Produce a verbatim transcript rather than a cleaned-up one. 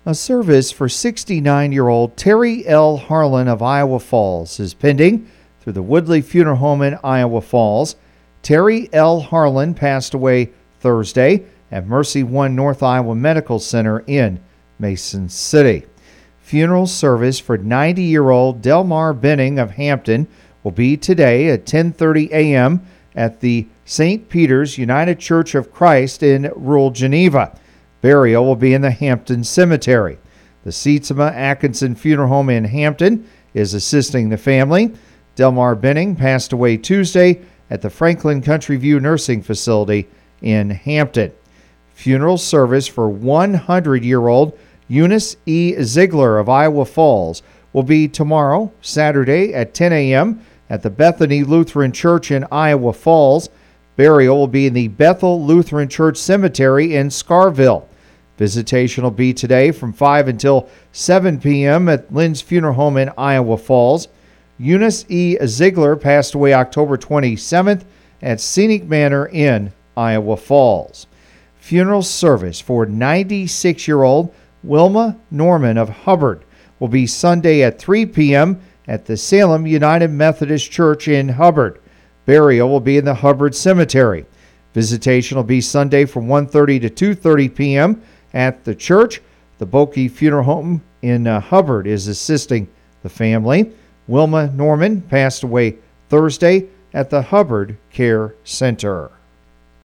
A service for sixty-nine-year-old Terry L. Harlan of Iowa Falls is pending through the Woodley Funeral Home in Iowa Falls. Terry L. Harlan passed away Thursday at Mercy One North Iowa Medical Center in Mason City. Funeral service for ninety-year-old Delmar Benning of Hampton will be today at ten thirty a.m. at the Saint Peter's United Church of Christ in rural Geneva. Burial will be in the Hampton Cemetery. The Sietsema Atkinson Funeral Home in Hampton is assisting the family. Delmar Benning passed away Tuesday at the Franklin Country View Nursing Facility in Hampton. Funeral service for one hundred-year-old Eunice E. Ziegler of Iowa Falls will be tomorrow, Saturday, at ten a.m. at the Bethany Lutheran Church in Iowa Falls. Burial will be in the Bethel Lutheran Church Cemetery in Scarville. Visitation will be today from five until seven p.m. at Lynn's Funeral Home in Iowa Falls. Eunice E. Ziegler passed away October twenty-seventh at Scenic Manor in Iowa Falls. Funeral service for ninety-six-year-old Wilma Norman of Hubbard will be Sunday at three p.m. at the Salem United Methodist Church in Hubbard. Burial will be in the Hubbard Cemetery. Visitation will be Sunday from one thirty to two thirty p.m. at the church. The Boke Funeral Home in uh, Hubbard is assisting the family. Wilma Norman passed away Thursday at the Hubbard Care Center.